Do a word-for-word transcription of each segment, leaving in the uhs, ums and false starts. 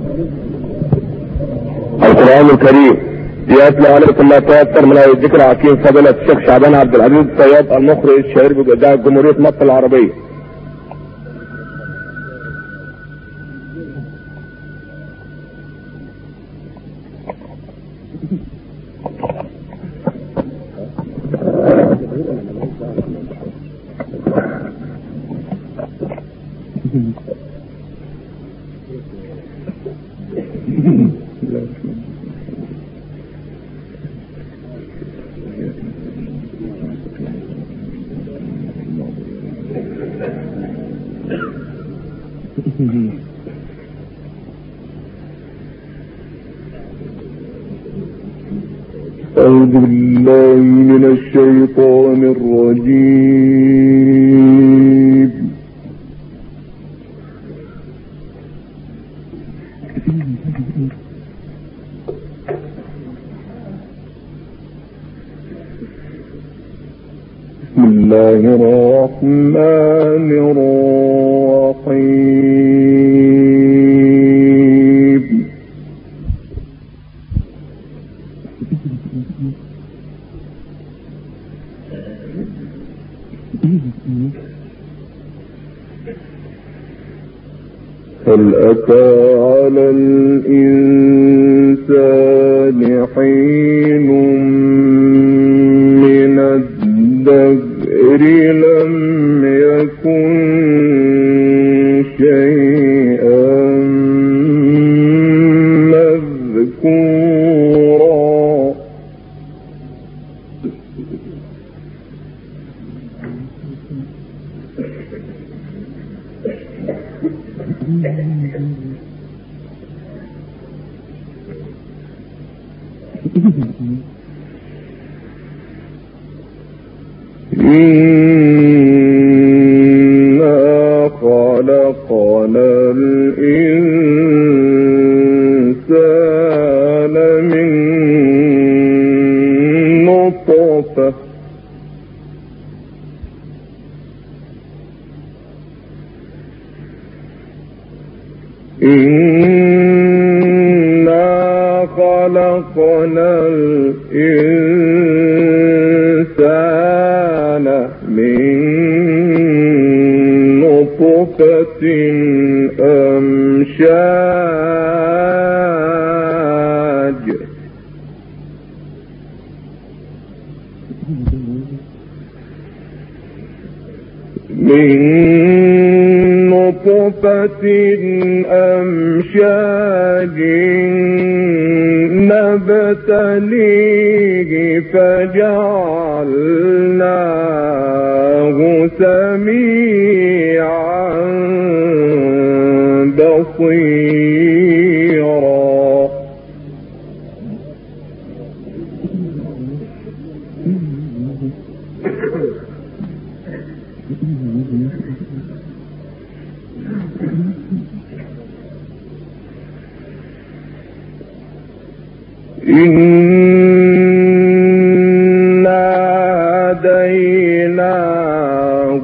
القرآن الكريم يتلو عليكم ما تيسر من آية ذكر حكيم فضيلة الشيخ شعبان عبد العزيز الطيب المخرج الشهير بإذاعة جمهورية مصر العربية. أعوذ بالله من الشيطان الرجيم. بسم الله الرحمن الرحيم. هل أتى على الإنسان حين من الدهر لم يكن شيئا مذكورا. إنا خلقنا الإنسان من نطفة إنا خلقنا الإنسان من نطفة أمشاج من نطفة أمشاج نبتليه فجعلناه سميعا بصيرا. إنا هديناه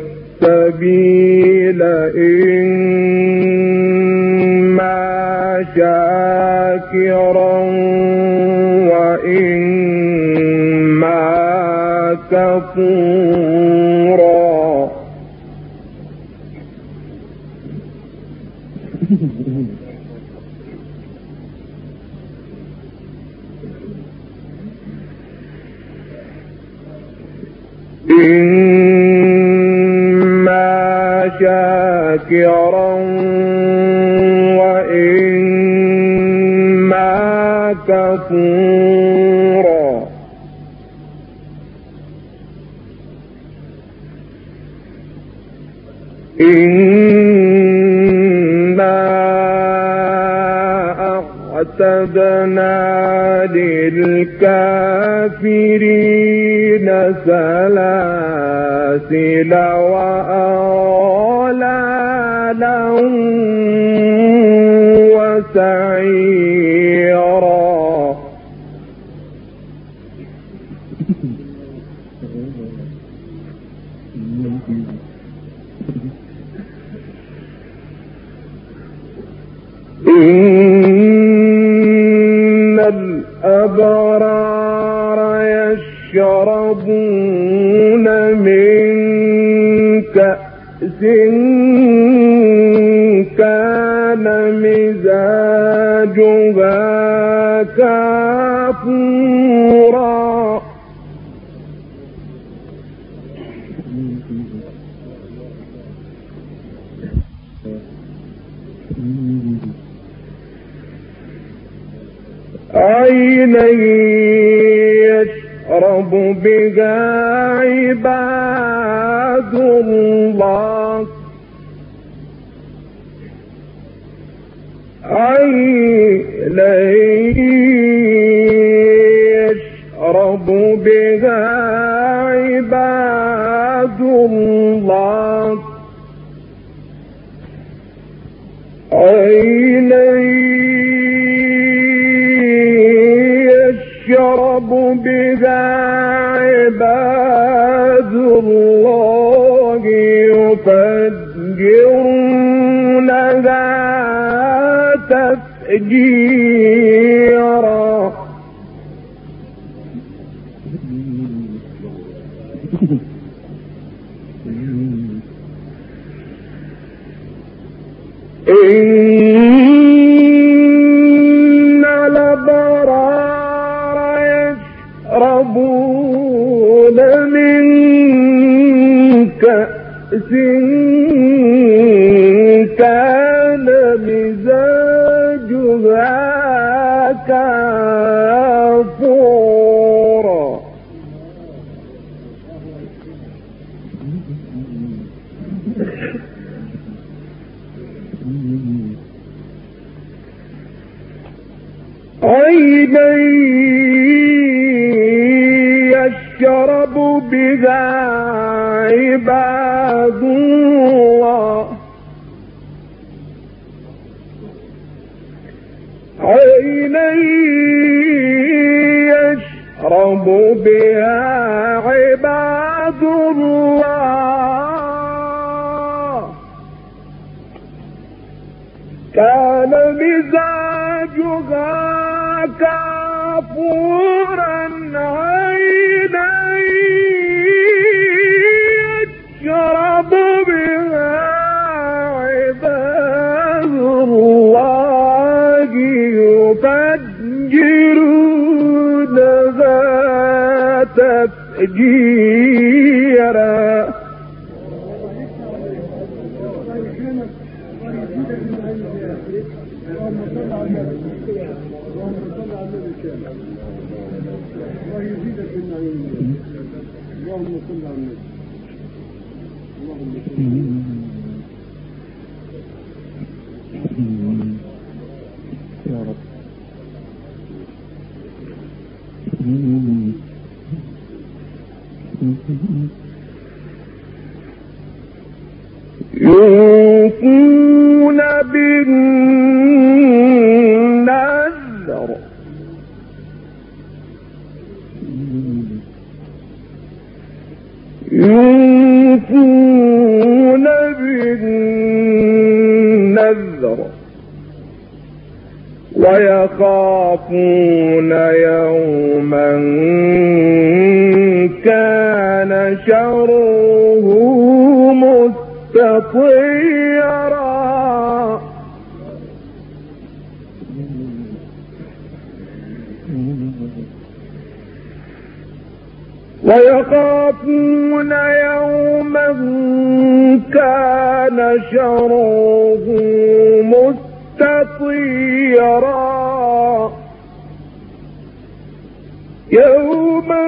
السبيل إما شاكرا وإما كفورا. إما شاكرا وإما كفورا. إنا أعتدنا للكافرين سلاسل وأغلالا وسعيرا. إن الأبرار يشربون من كأس كان مزاجها كافورا عينا يشرب بها عباد الله عينا يشرب بها عباد الله عينا يشرب بها عباد الله يفجرونها تفجيرا إن الأبرار يشربون من كأس كان مزاجها كافورا عينا يشرب بها عباد الله عينا يشرب بها عباد الله كان مزاجها كافورا عينا يشرب بها عباد الله يفجرونها تفجيرا اللهم صل على النبي اللهم صل يا رب يوفون بالنذر يوفون بالنذر ويخافون يوما كان شره مستطيرا ويخافون يوما كان شره مستطيرا يوما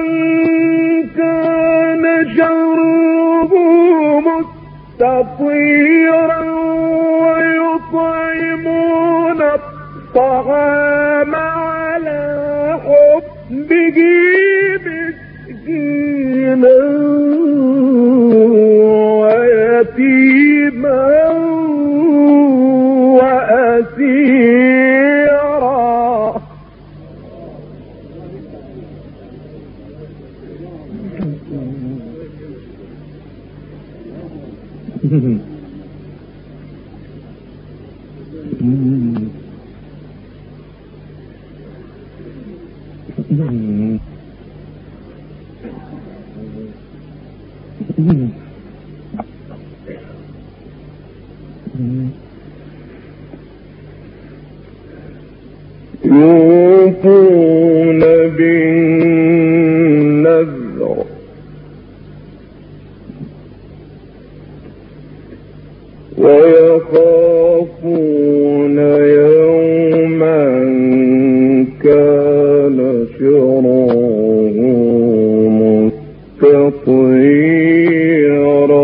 كان شره مستطيرا ويطعمون الطعام على حبه مسكينا ويتيما وأسيرا Mm-hmm. يوفون بالنذر ويخافون يوما كان شره مستطيرا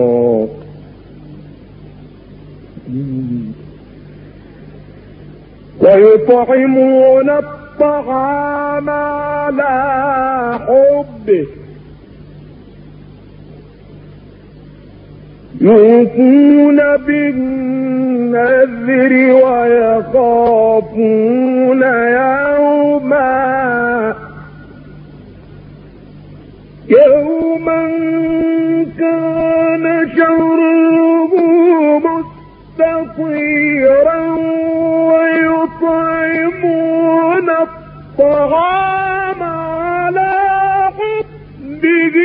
ويطعمون الطعام على حبه يوفون بالنذر ويخافون يوما يوما كان شره مستطيرا ويطعمون الطعام على حبه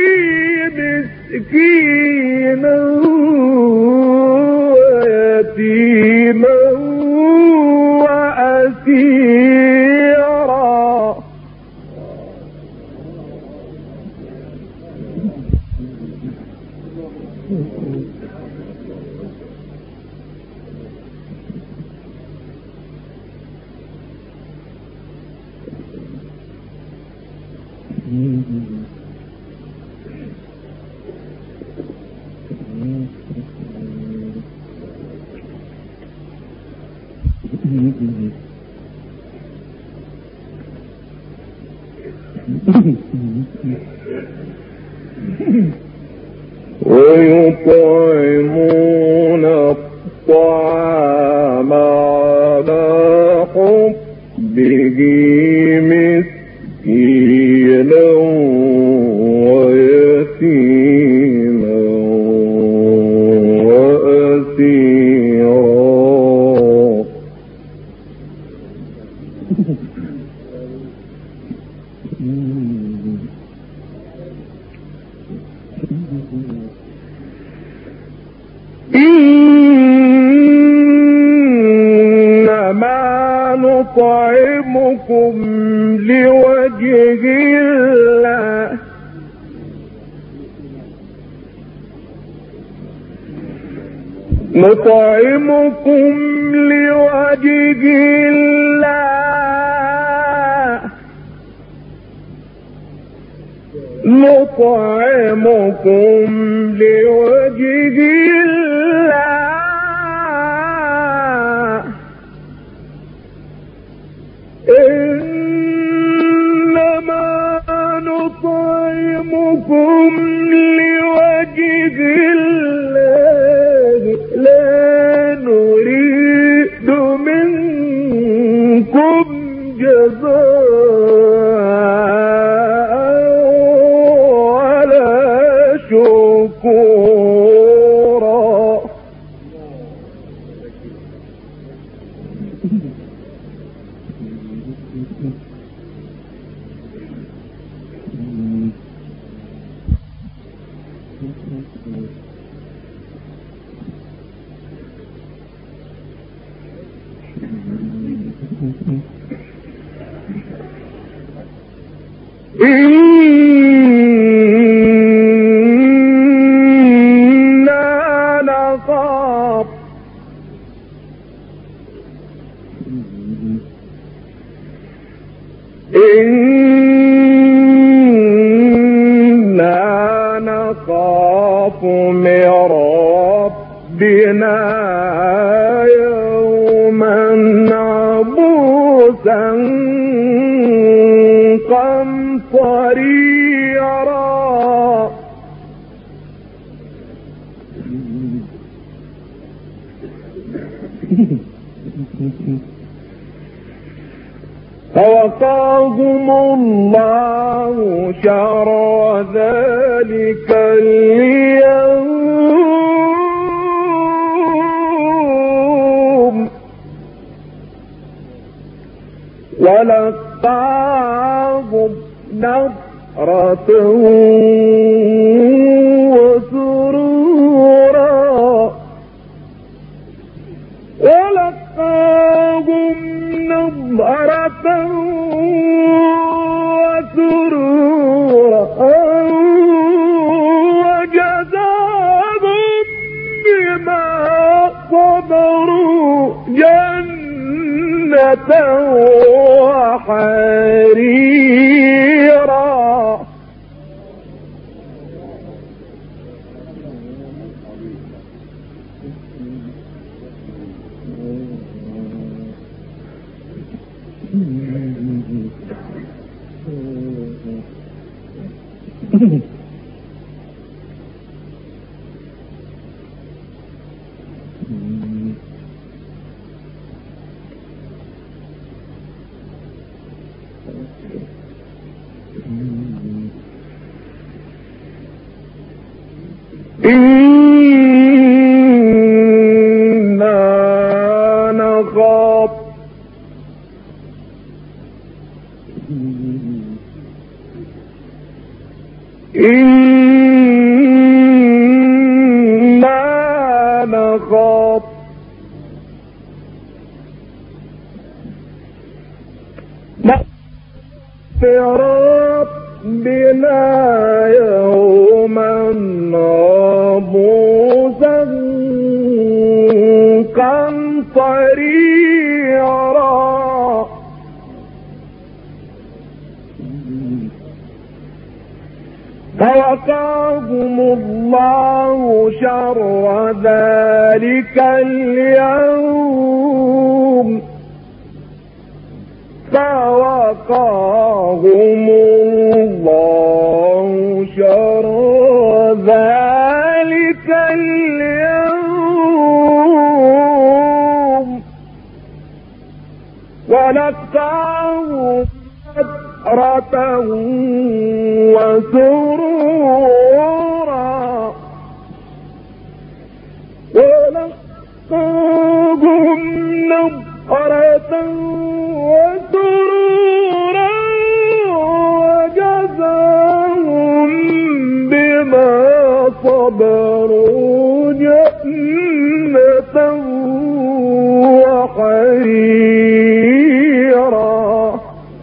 مسكينا ويتيما وأسيرا ويطعمون الطعام على حبه مسكينا ويتيما وأسيرا إنما نطعمكم لوجه الله نطعمكم لوجه الله نطعمكم لوجه الله إنما نطعمكم لوجه الله لا نريد منكم جزاء ولا شكورا إنا نخاف إنا نخاف من ربنا يوما عبوسا قمطريرا فوقاهم الله شر ذلك اليوم ولقاهم نظرة وسرورا ولقاهم نظرة وسرورا وجزاهم بما صبروا جنة وحريرا. إنا نخاف إنا نخاف مغفرة بنا يوما عبوسا قمطريرا فوقاهم الله شر ذلك اليوم فوقاهم الله شر ذلك اليوم ولقاهم نظرة وسرورا ولقاهم نظرة وسرورا وجزاهم بما صبروا جنة وحريرا.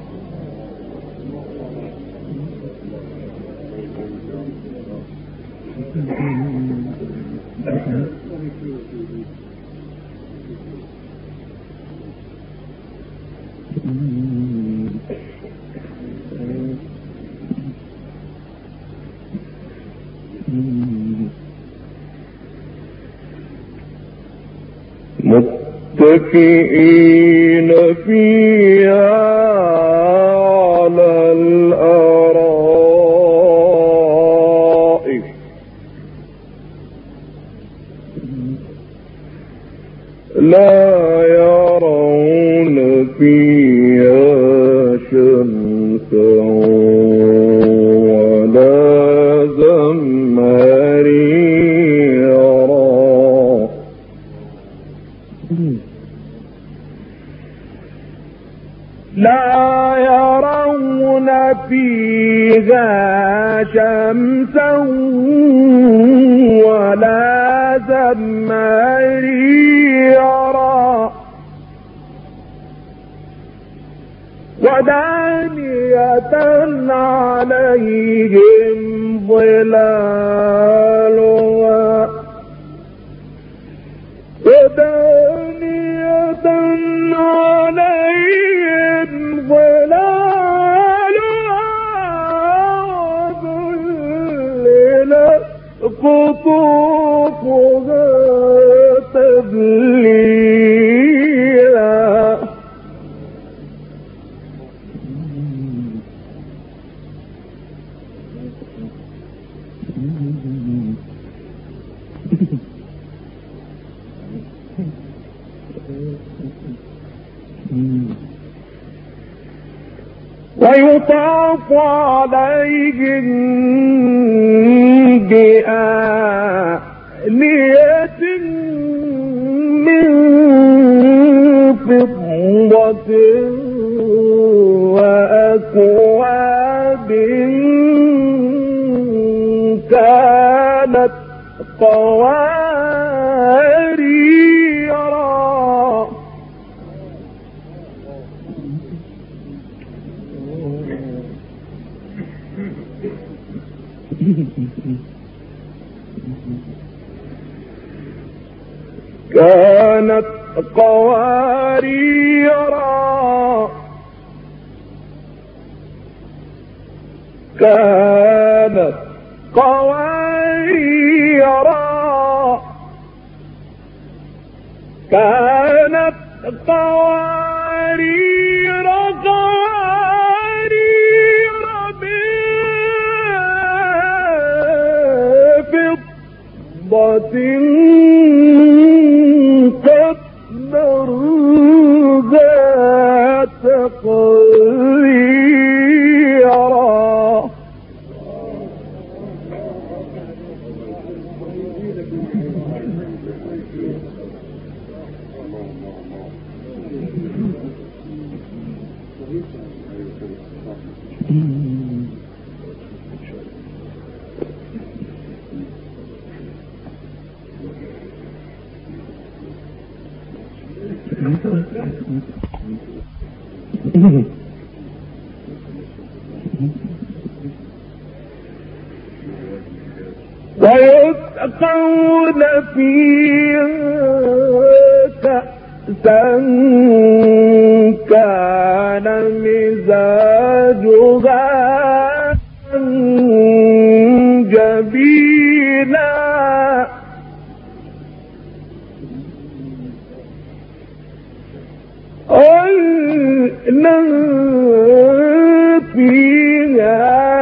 متكئين فيها على الأرائك لا يرون فيها شمسا ولا زمهريرا لا يرون فيها شمسا ولا زمهريرا ودانية عليهم ظلالها ودانية عليهم ظلالها وذللت قطوفها تذليلا ويطاف عليهم بآنية من فضة وأكواب كانت قواريرا كانت قواريرا كانت قواريرا كانت قوارير قوارير بفضة قدر ذات قريرا ويسقون فيها كأسا كان مزاجها جبيلا فيها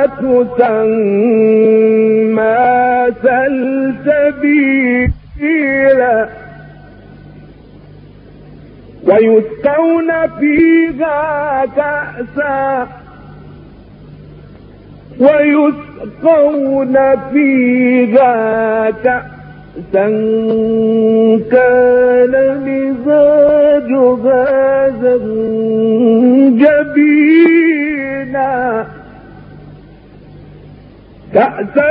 تسمى سلسبيلا ويسقون فيها كأسا ويسقون فيها كأسا كان مزاجها زنجبيلا كأسا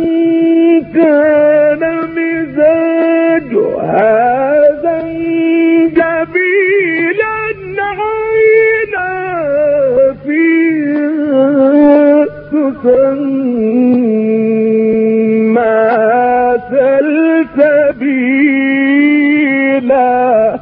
كان مزاجها زنجبيلا عينا فيها تسمى سلسبيلا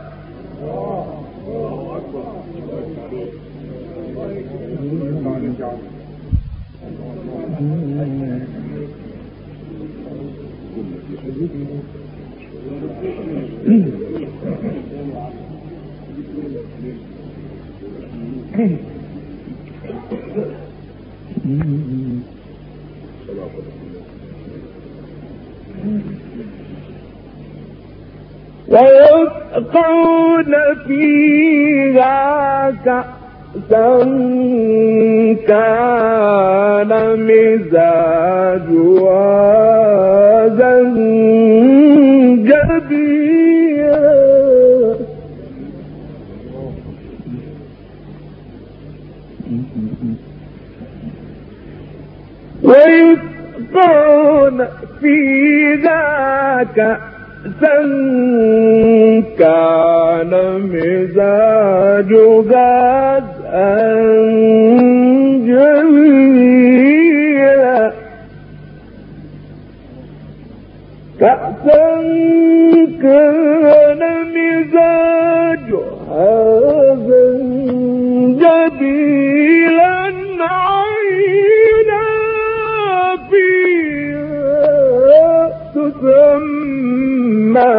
ويسقون فيها كأسا كان مزاجها زنجبيلا ويسقون فيها كأسا كان مزاجها زنجبيلا كأسا كان مزاجها زنجبيلا عينا فيها تسمى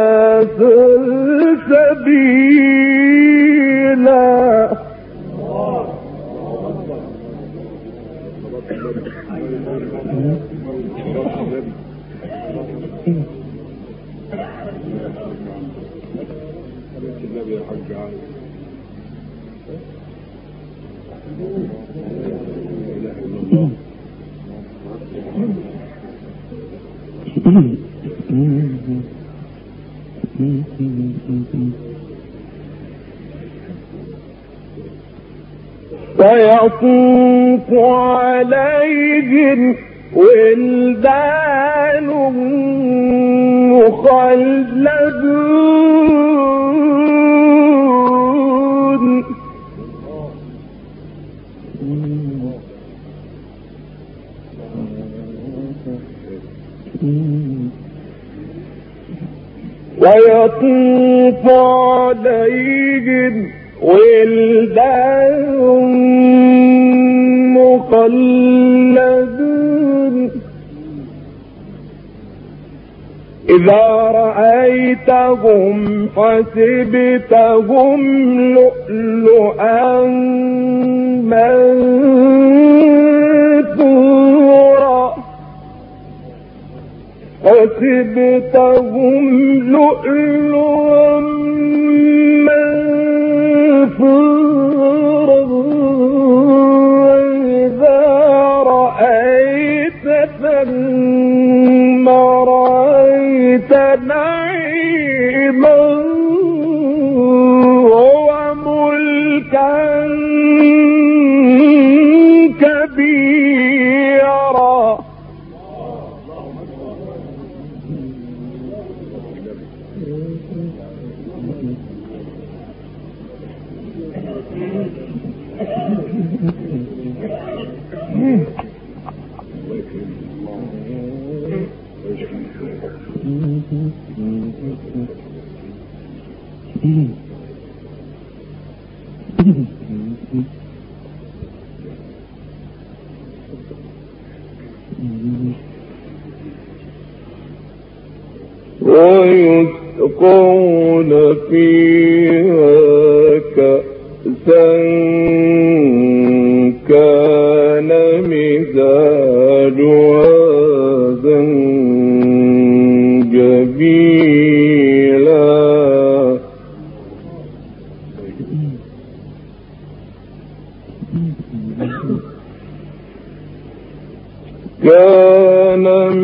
سلسبيلا ويطوف عليهم ولدان مخلدون ويطوف عليهم ولدان مخلدون إذا رأيتهم حسبتهم لؤلؤا منثورا حسبتهم لؤلؤا منثورا وإذا رأيت ثم رأيت نعيما وملكا كبيرا ويسقون فيها كأسا كان مزاجها زنجبيلا كان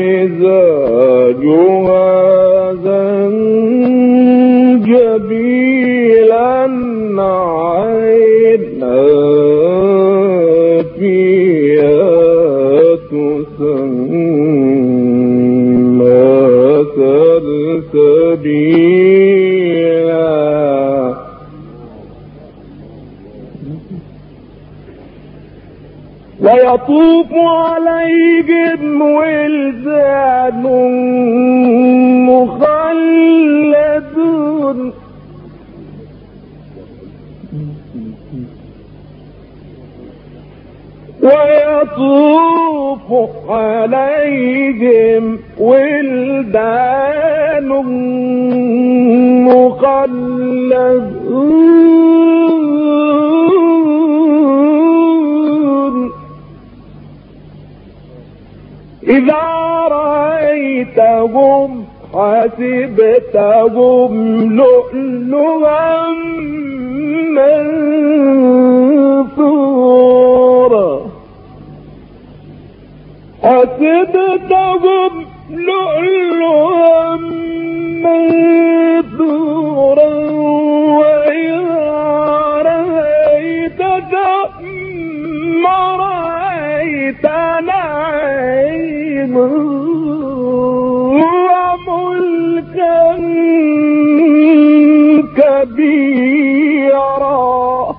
مزاجها زنجبيلا عينا فيها تسمى سلسبيلا ويطوف عليهم ولدان مخلدون ويطوف عليهم ولدان مخلدون إذا رأيتهم حسبتهم لؤلؤا منثورا حسبتهم لؤلؤا منثورا وإذا رأيت ثم رأيت نعيما وملكا كبيرا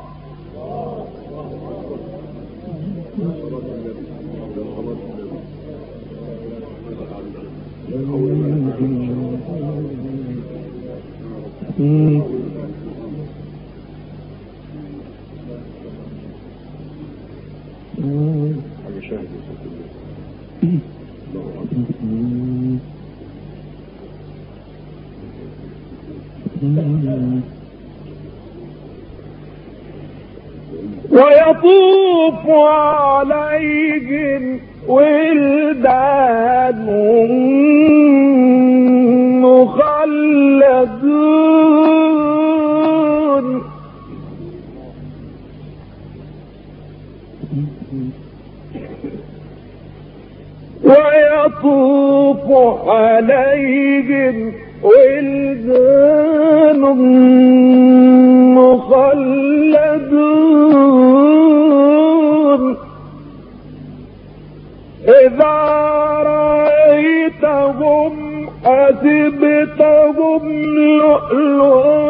ويطوف عليهم ولدان مخلدون ويطوف عليهم ولدان مخلدون لؤلؤا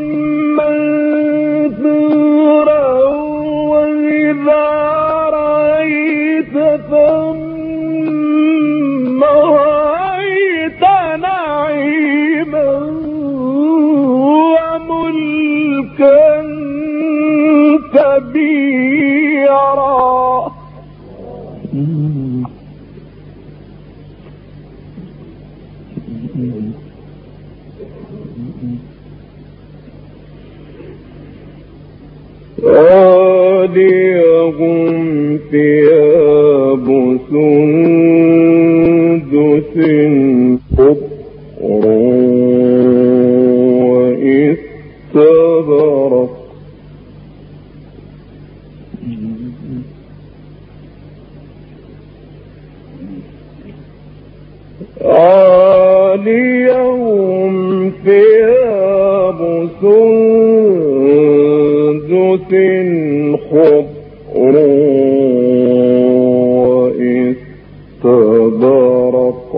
منثورا وإذا رأيت ثم رأيت نعيما وملكا كبيرا. عاليهم ثياب سندس خضر واستبرق عاليهم ثياب سندس خضر واستبرق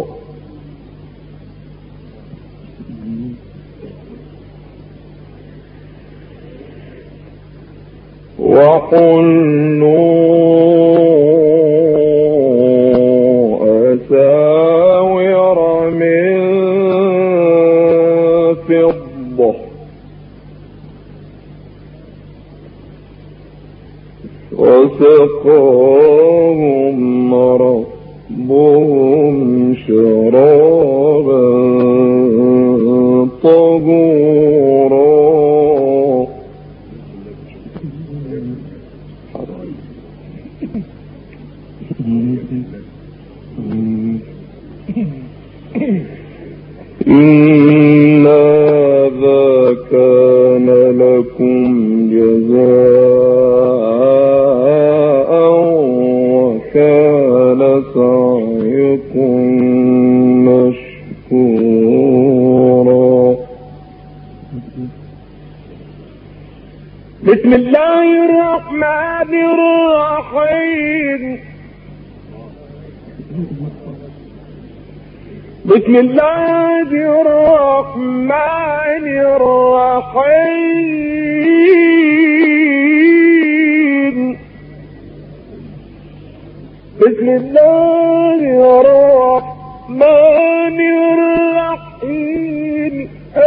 وحلوا أساور من فضة وسقاهم ربهم شرابا طهورا. إن هذا كان لكم جزاء وكان سعيكم مشكورا. بسم الله الرحمن الرحيم. بسم الله الرحمن الرحيم. بسم الله الرحمن الرحيم.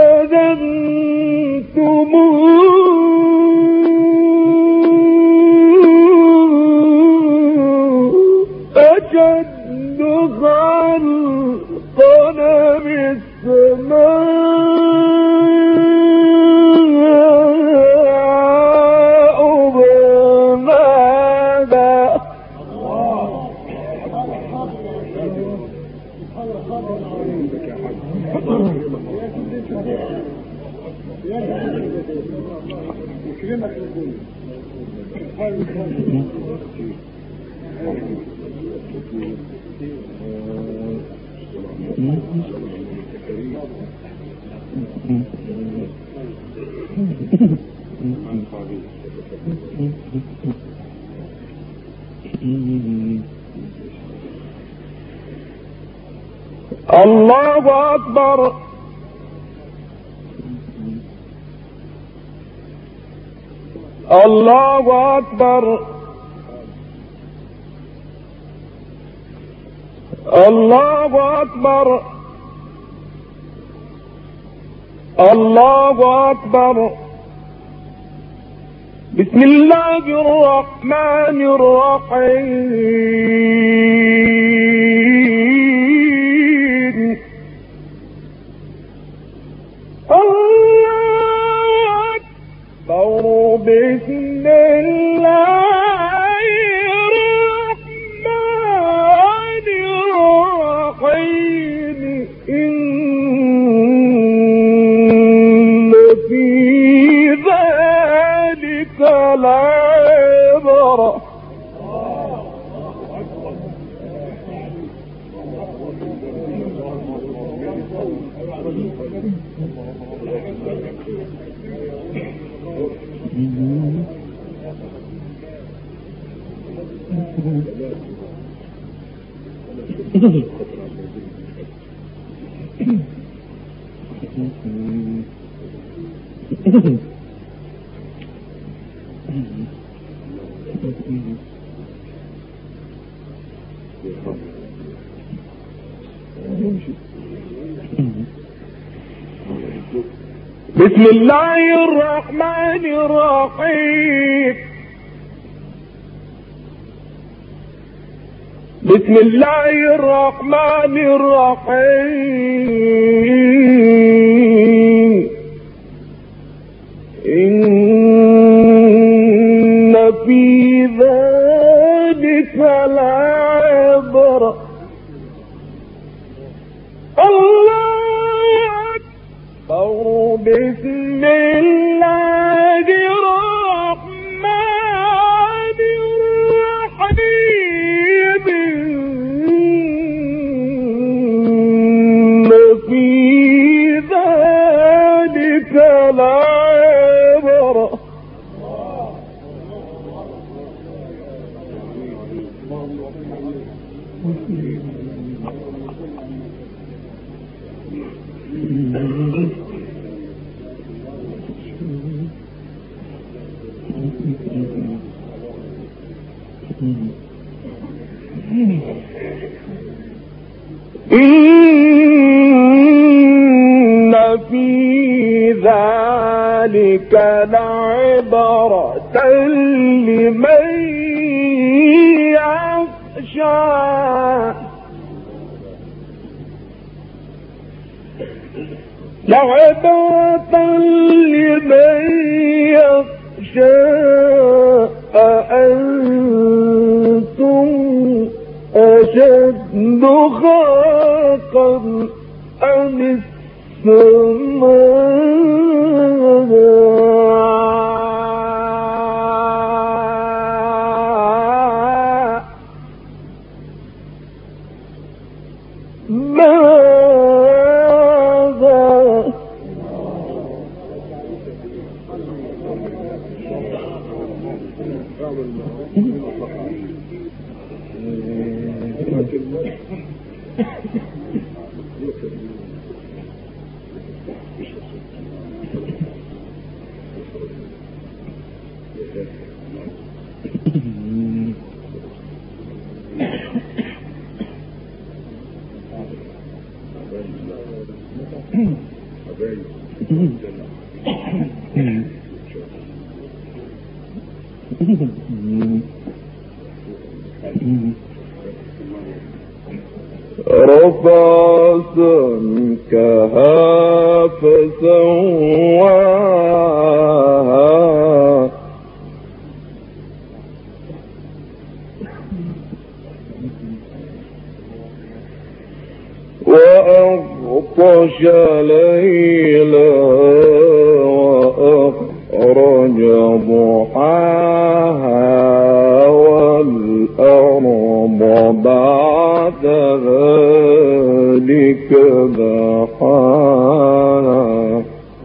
أذنتم أشد خلقنا بالسماء بناها. الله أكبر. الله أكبر. الله أكبر. الله أكبر. بسم الله الرحمن الرحيم. الله أكبر. بسم الله الرحمن الرحيم. إن في ذلك لعبرة. بسم الله الرحمن الرحيم. بسم الله الرحمن الرحيم. إن في ذلك لعبرة. الله أكبر. بسم الله الرحمن الرحيم. إن في ذلك لعبرة. إن في ذلك لعبرة لمن يخشى. لعبرة لمن يخشى. أأنتم أشد خلقا أم السماء؟ ماذا رفع سمكها فسواها وأغطش ليلها وأخرج ضحاها والأرض بعد ذلك دحاها.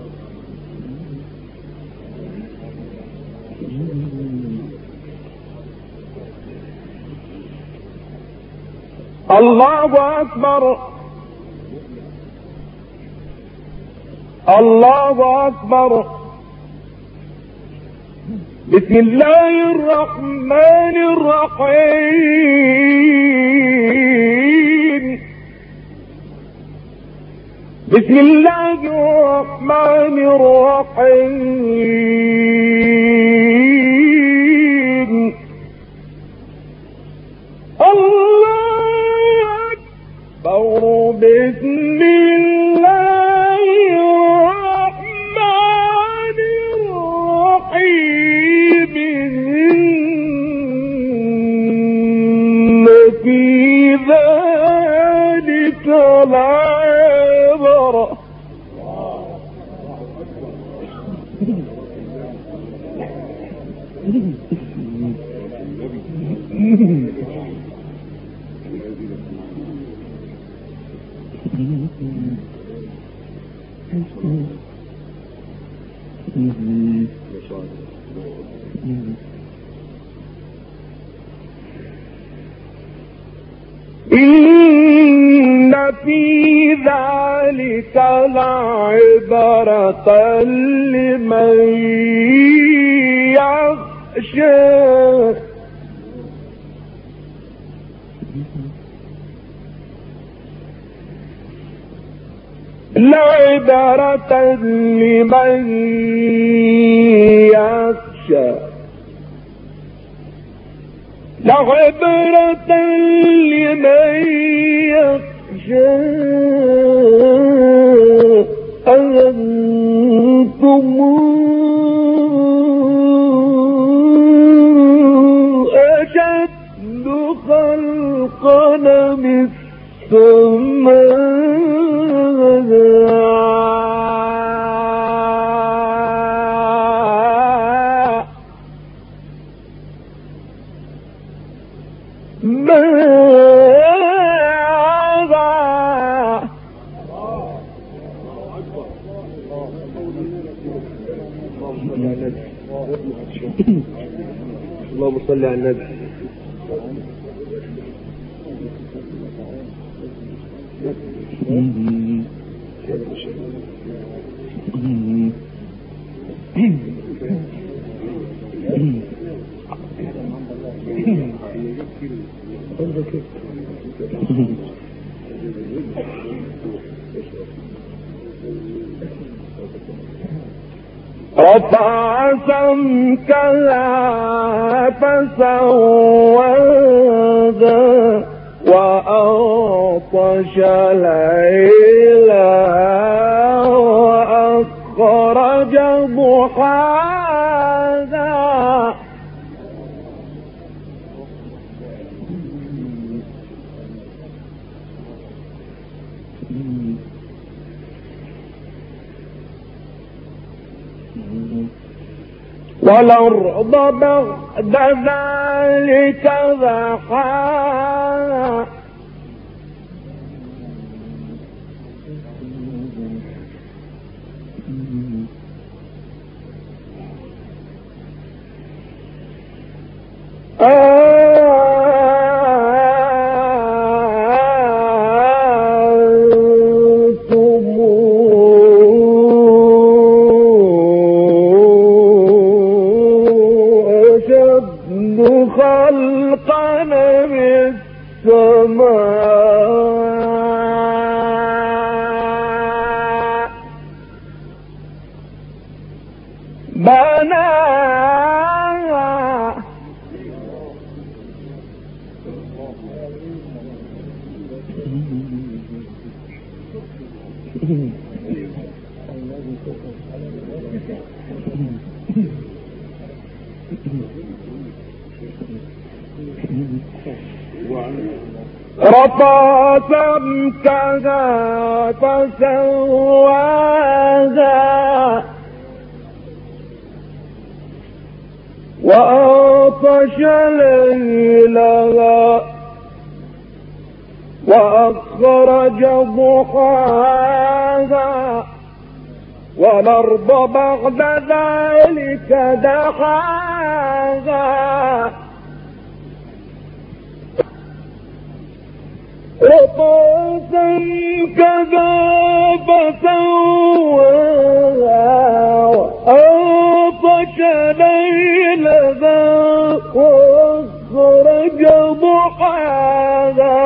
الله أكبر. الله أكبر. بسم الله الرحمن الرحيم. بسم الله الرحمن الرحيم. الله أكبر. بسم الله الرحمن الرحيم. إن في ذلك لعبرة. إن في ذلك ذلك لعبرة لمن يخشى لعبرة لمن يخشى لعبرة لمن يخشى أنتم أشد خلقا من السماء اللهم صل على النبي. رفع سمكها فسواها وأغطش ليلها وأخرج ضحاها والأرض بعد ذلك دحاها خلقنا من السماء بناها رفع سمكها فسواها وأغطش ليلها وأخرج ضحاها والأرض بعد ذلك دحاها رفع سمكها فسواها وأغطش ليلها وأخرج ضحاها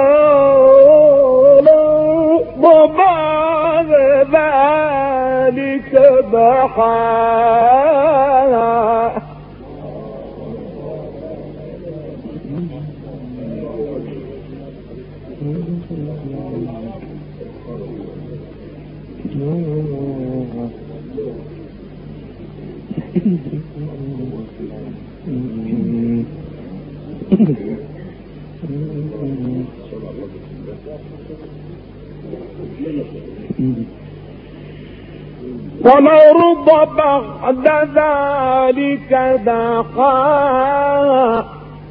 والأرض بعد ذلك دحاها والأرض بعد ذلك دحاها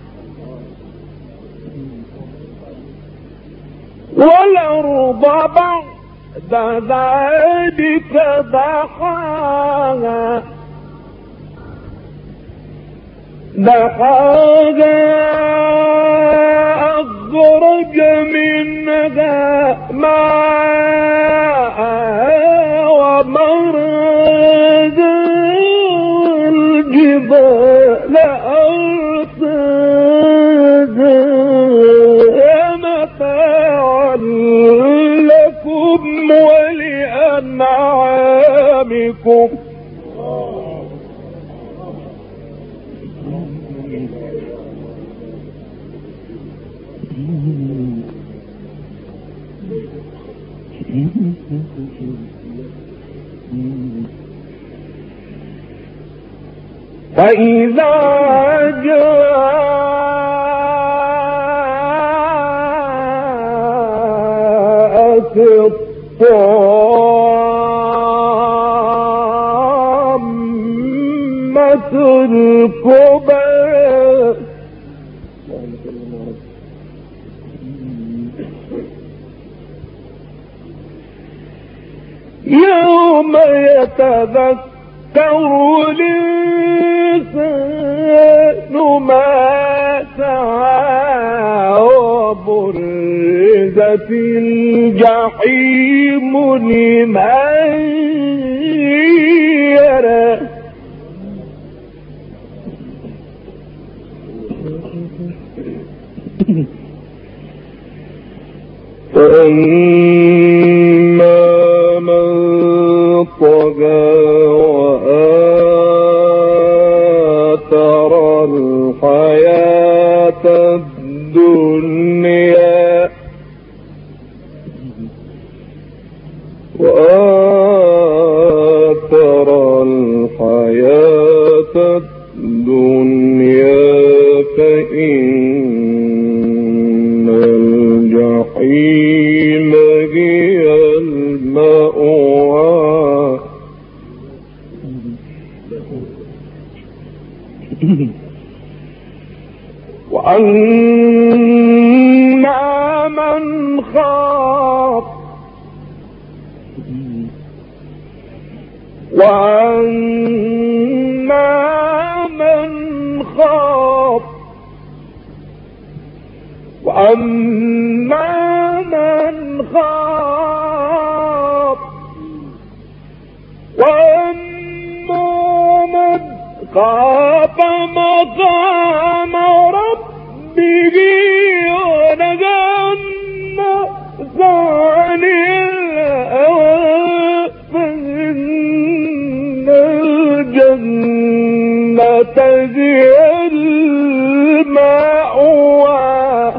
والأرض بعد ذلك دحاها دحاها أخرج أخرج منها ماءها ومرعاها والجبال أرساها متاعا لكم ولأنعامكم فإذا جاءت الطامة الكبرى يوم يتذكر الإنسان ما سعى وبرزت الجحيم لمن يرى فأما من طغى وآثر الحياة الدنيا وآثر الحياة الدنيا فإن الجحيم هي المأوى وأما من خاف وأما من خاف وأما من خاف وأما من خاف مقام ربه ونهى النفس عن الهوى فإن الجنة هي المأوى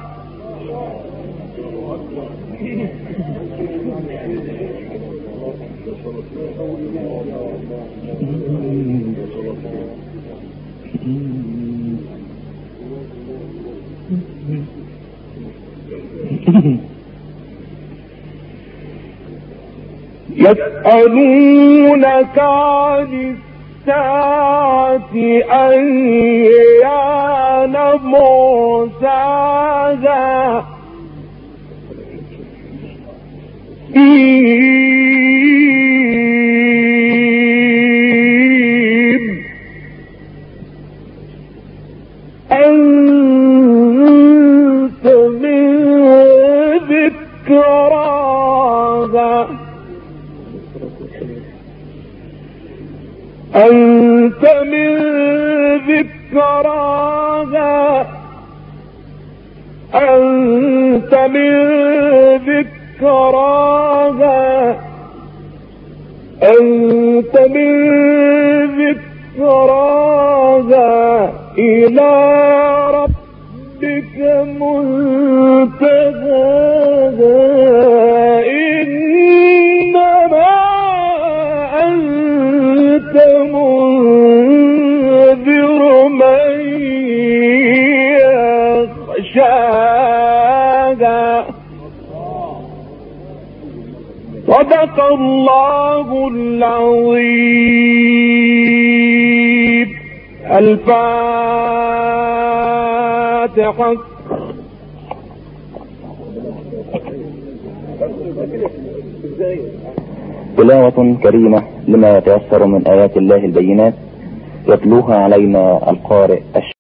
يسألونك عن الساعة أيان مرساها أنت من ذكراها أنت من ذكراها أنت من ذكراها أنت من ذكراها إلى ربك منتهاها إنما أنت منذر من يخشاها. صدق الله العظيم. الفاتحة. تلاوة كريمة لما يتيسر من آيات الله البينات، يتلوها علينا القارئ